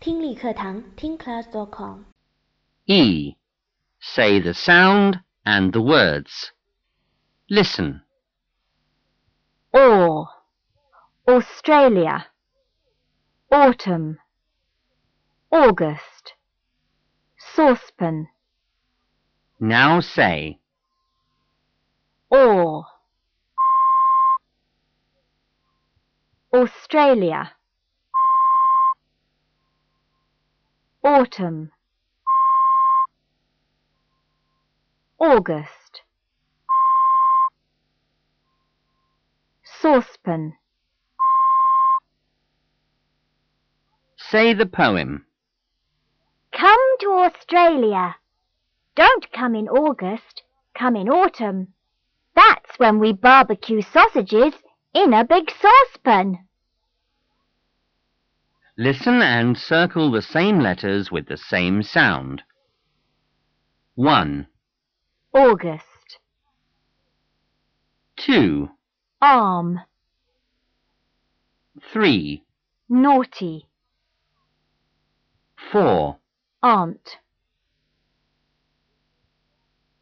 听力课堂听class.com E. Say the sound and the words. Listen. Or, Australia, autumn, August, saucepan. Now say, Or, Australia, autumn, August, saucepan. say the poem. Come to Australia. Don't come in August, come in autumn. That's when we barbecue sausages in a big saucepan. Listen and circle the same letters with the same sound. 1, August, 2, arm, 3, naughty, 4, aunt.